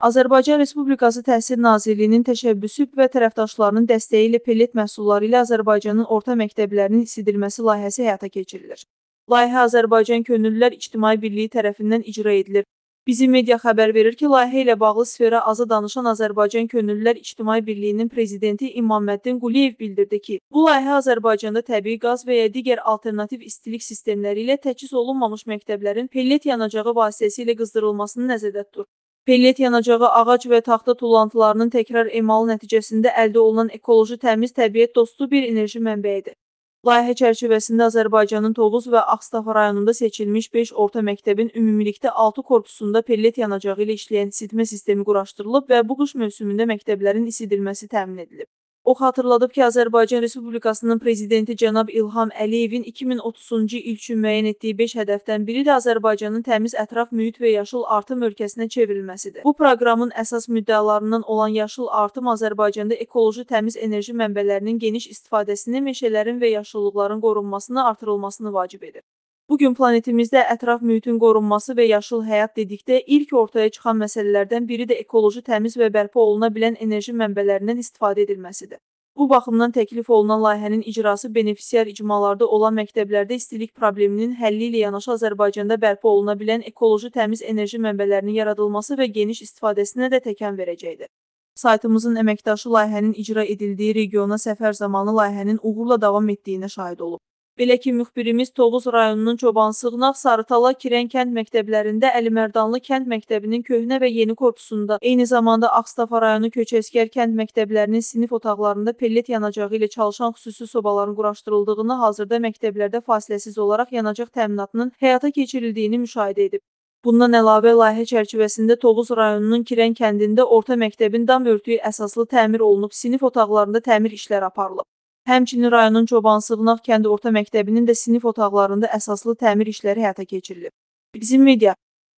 Azərbaycan Respublikası Təhsil Nazirliyinin təşəbbüsü və tərəfdaşlarının dəstəyi ilə pellet məhsulları ilə Azərbaycanın orta məktəblərinin isidilməsi layihəsi həyata keçirilir. Layihə Azərbaycan Könüllülər İctimai Birliyi tərəfindən icra edilir. Bizim media xəbər verir ki, layihə ilə bağlı Sfera Azı danışan Azərbaycan Könüllülər İctimai Birliyinin prezidenti İmamməddin Quliyev bildirdi ki, bu layihə Azərbaycanda təbii qaz və ya digər alternativ istilik sistemləri ilə təchiz olunmamış məktəblərin pellet yanacağı vasitəsilə qızdırılmasını nəzərdə tutur. Pellet yanacağı ağac və taxta tullantılarının təkrar emalı nəticəsində əldə olunan ekoloji təmiz, təbiət dostu bir enerji mənbəyidir. Layihə çərçivəsində Azərbaycanın Tovuz və Ağstafa rayonunda seçilmiş 5 orta məktəbin ümumilikdə 6 korpusunda pellet yanacağı ilə işləyən isitmə sistemi quraşdırılıb və bu qış mövsümündə məktəblərin isidilməsi təmin edilib. O xatırladıb ki, Azərbaycan Respublikasının Prezidenti cənab İlham Əliyevin 2030-cu il üçün müəyyən etdiyi 5 hədəfdən biri də Azərbaycanın təmiz ətraf mühit və yaşıl artım ölkəsinə çevrilməsidir. Bu proqramın əsas müddəalarından olan yaşıl artım Azərbaycanda ekoloji təmiz enerji mənbələrinin geniş istifadəsini, meşələrin və yaşıllıqların qorunmasını artırılmasını vacib edir. Bugün planetimizdə ətraf mühitin qorunması və yaşıl həyat dedikdə ilk ortaya çıxan məsələlərdən biri də ekoloji təmiz və bərpa oluna bilən enerji mənbələrindən istifadə edilməsidir. Bu baxımdan təklif olunan layihənin icrası benefisiar icmalarda olan məktəblərdə istilik probleminin həlli ilə yanaşı Azərbaycanda bərpa oluna bilən ekoloji təmiz enerji mənbələrinin yaradılması və geniş istifadəsinə də təkan verəcəkdir. Saytımızın əməkdaşı layihənin icra edildiyi regiona səfər zamanı layihənin uğurla davam etdiyinə şahid olub. Belə ki, müxbirimiz Tovuz rayonunun Çobansığnaq, Sarıtala, Kirən kənd məktəblərində, Əlimərdanlı kənd məktəbinin köhnə və yeni korpusunda, eyni zamanda Ağstafa rayonu Köçəskər kənd məktəblərinin sinif otaqlarında pellet yanacağı ilə çalışan xüsusi sobaların quraşdırıldığını, hazırda məktəblərdə fasiləsiz olaraq yanacaq təminatının həyata keçirildiyini müşahidə edib. Bundan əlavə, layihə çərçivəsində Tovuz rayonunun Kirən kəndində orta məktəbin dam örtüyü əsaslı təmir olunub, sinif otaqlarında təmir işləri aparılıb. Həmçinin rayonun Çobansığnaq kənd orta məktəbinin də sinif otaqlarında əsaslı təmir işləri həyata keçirilib. Bizim media